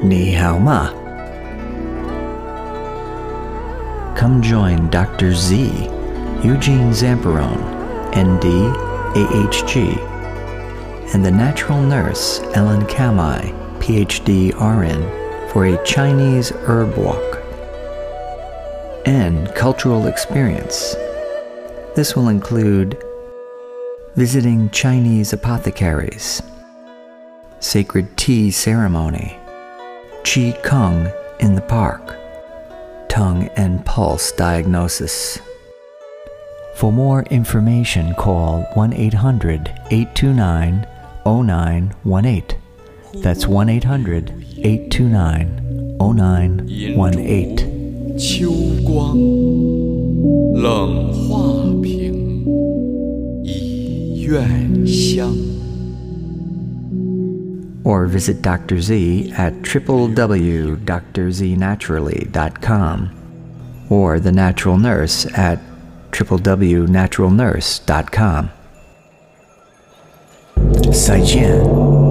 Ni hao ma. Come join Dr. Z, Eugene Zamperone, ND, AHG, and the natural nurse Ellen Kamai, PhD RN, for a Chinese herb walk and cultural experience. This will include visiting Chinese apothecaries, sacred tea ceremony, Qi Kung in the park, tongue and pulse diagnosis. For more information, call 1-800-829-0918. That's 1-800-829-0918. 秋光冷画屏，已院香。 Or visit Dr. Z at www.drznaturally.com or the Natural Nurse at www.naturalnurse.com. 再见。